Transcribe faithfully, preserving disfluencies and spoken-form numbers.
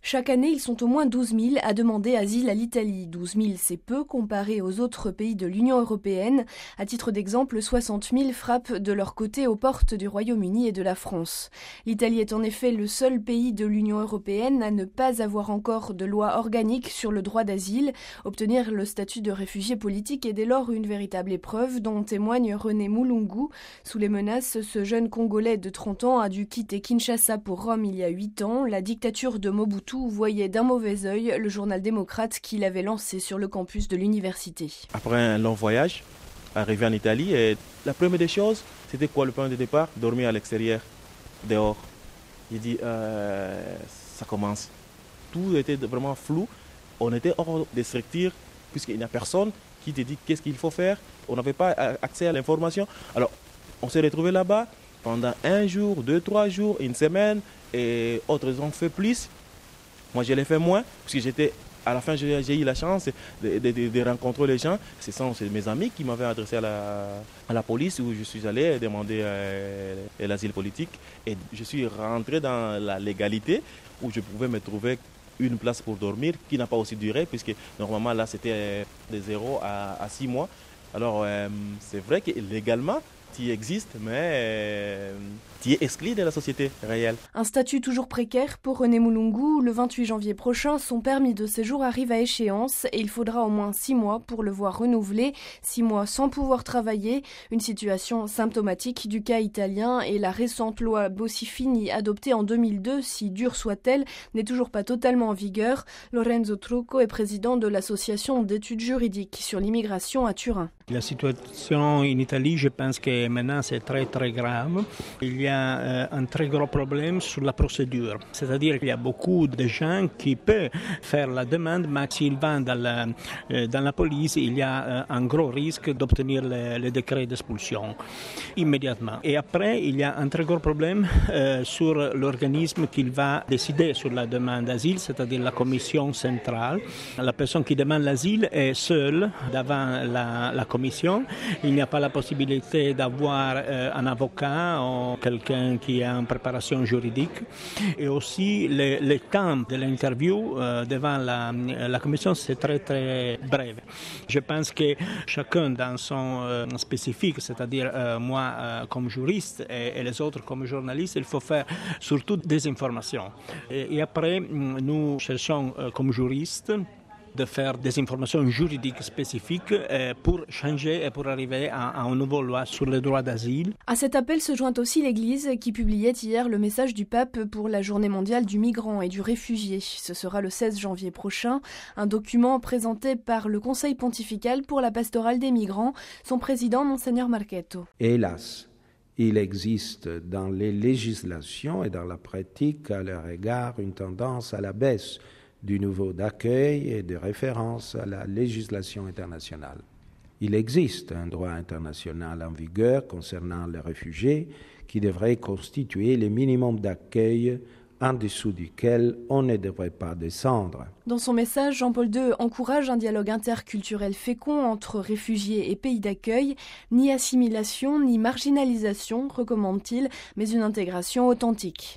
Chaque année, ils sont au moins douze mille à demander asile à l'Italie. douze mille, c'est peu comparé aux autres pays de l'Union européenne. À titre d'exemple, soixante mille frappent de leur côté aux portes du Royaume-Uni et de la France. L'Italie est en effet le seul pays de l'Union européenne à ne pas avoir encore de loi organique sur le droit d'asile. Obtenir le statut de réfugié politique est dès lors une véritable épreuve dont témoigne René Mulungu. Sous les menaces, ce jeune Congolais de trente ans a dû quitter Kinshasa pour Rome il y a huit ans. La dictature de Mobutu voyait d'un mauvais œil le journal démocrate qu'il avait lancé sur le campus de l'université. Après un long voyage, arrivé en Italie, et la première des choses, c'était quoi le point de départ? Dormir à l'extérieur, dehors. Il dit, euh, ça commence. Tout était vraiment flou. On était hors de structure, puisqu'il n'y a personne qui te dit qu'est-ce qu'il faut faire. On n'avait pas accès à l'information. Alors, on s'est retrouvés là-bas pendant un jour, deux, trois jours, une semaine, et autres ont fait plus. Moi, je l'ai fait moins, parce que j'étais, à la fin, j'ai, j'ai eu la chance de, de, de, de rencontrer les gens. Ce sont mes amis qui m'avaient adressé à la, à la police, où je suis allé demander euh, l'asile politique. Et je suis rentré dans la légalité, où je pouvais me trouver une place pour dormir, qui n'a pas aussi duré, puisque normalement, là, c'était de zéro à, à six mois. Alors, euh, c'est vrai que légalement, tu existes, mais euh, tu es exclu de la société réelle. Un statut toujours précaire pour René Mulungu. Le vingt-huit janvier prochain, son permis de séjour arrive à échéance et il faudra au moins six mois pour le voir renouvelé. Six mois sans pouvoir travailler, une situation symptomatique du cas italien, et la récente loi Bossi-Fini, adoptée en deux mille deux, si dure soit-elle, n'est toujours pas totalement en vigueur. Lorenzo Trucco est président de l'association d'études juridiques sur l'immigration à Turin. La situation en Italie, je pense que maintenant c'est très très grave. Il y a euh, un très gros problème sur la procédure. C'est-à-dire qu'il y a beaucoup de gens qui peuvent faire la demande, mais s'ils vont dans la, euh, dans la police, il y a euh, un gros risque d'obtenir le, le décret d'expulsion immédiatement. Et après, il y a un très gros problème euh, sur l'organisme qui va décider sur la demande d'asile, c'est-à-dire la commission centrale. La personne qui demande l'asile est seule devant la, la commission. Il n'y a pas la possibilité d'avoir euh, un avocat ou quelqu'un qui est en préparation juridique. Et aussi, le, le temps de l'interview euh, devant la, la commission, c'est très, très bref. Je pense que chacun dans son euh, spécifique, c'est-à-dire euh, moi euh, comme juriste et, et les autres comme journalistes, il faut faire surtout des informations. Et, et après, nous cherchons euh, comme juristes de faire des informations juridiques spécifiques pour changer et pour arriver à, à une nouvelle loi sur le droit d'asile. À cet appel se joint aussi l'Église qui publiait hier le message du pape pour la journée mondiale du migrant et du réfugié. Ce sera le seize janvier prochain. Un document présenté par le Conseil pontifical pour la pastorale des migrants, son président, Monseigneur Marchetto. Hélas, il existe dans les législations et dans la pratique à leur égard une tendance à la baisse du niveau d'accueil et de référence à la législation internationale. Il existe un droit international en vigueur concernant les réfugiés qui devrait constituer le minimum d'accueil en dessous duquel on ne devrait pas descendre. Dans son message, Jean-Paul deux encourage un dialogue interculturel fécond entre réfugiés et pays d'accueil. Ni assimilation, ni marginalisation, recommande-t-il, mais une intégration authentique.